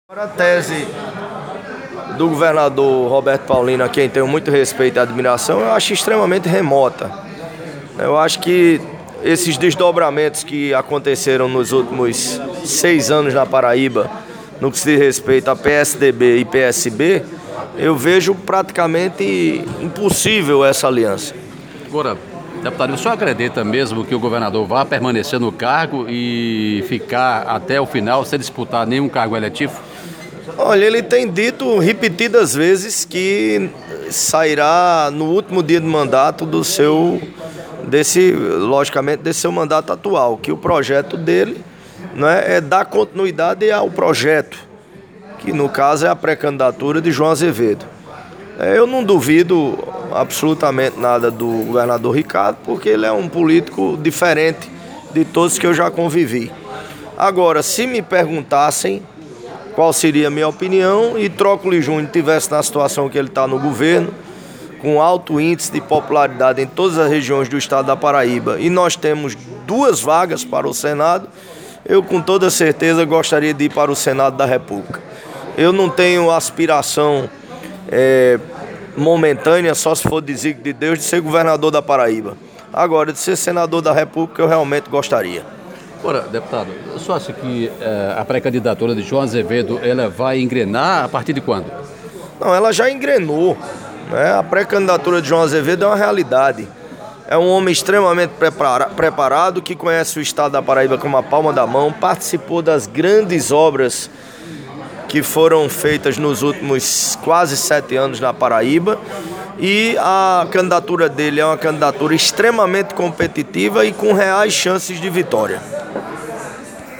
A tese do governador Roberto Paulino, a quem tenho muito respeito e admiração, eu acho extremamente remota. Eu acho que esses desdobramentos que aconteceram nos últimos 6 anos na Paraíba, no que se diz respeito a PSDB e PSB, eu vejo praticamente impossível essa aliança. Agora, deputado, o senhor acredita mesmo que o governador vá permanecer no cargo e ficar até o final sem disputar nenhum cargo eletivo? Olha, ele tem dito repetidas vezes que sairá no último dia de mandato logicamente, desse seu mandato atual, que o projeto dele, é dar continuidade ao projeto, que no caso é a pré-candidatura de João Azevedo. Eu não duvido absolutamente nada do governador Ricardo, porque ele é um político diferente de todos que eu já convivi. Agora, se me perguntassem qual seria a minha opinião, e Trócoli Júnior estivesse na situação que ele está no governo, com alto índice de popularidade em todas as regiões do estado da Paraíba, e nós temos 2 vagas para o Senado, eu com toda certeza gostaria de ir para o Senado da República. Eu não tenho aspiração momentânea, só se for desígnio de Deus, de ser governador da Paraíba. Agora, de ser senador da República, eu realmente gostaria. Ora, deputado, o senhor acha que a pré-candidatura de João Azevedo ela vai engrenar a partir de quando? Não, ela já engrenou. A pré-candidatura de João Azevedo é uma realidade. É um homem extremamente preparado, que conhece o estado da Paraíba como a palma da mão, participou das grandes obras que foram feitas nos últimos quase 7 anos na Paraíba, e a candidatura dele é uma candidatura extremamente competitiva e com reais chances de vitória.